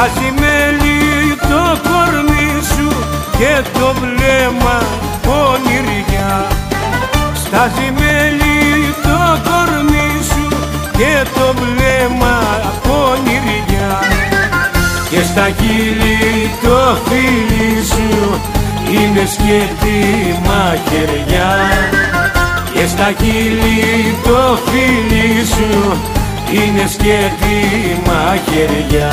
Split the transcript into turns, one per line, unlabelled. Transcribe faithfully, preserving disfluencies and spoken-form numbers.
Στάζει μέλι το κορμί σου και το βλέμμα πονηριά. Στάζει μέλι το κορμί σου και το βλέμμα πονηριά. Και στα χείλη το φίλι σου είναι σκέτη μαχαιριά. Και στα χείλη το φίλι σου είναι σκέτη μαχαιριά.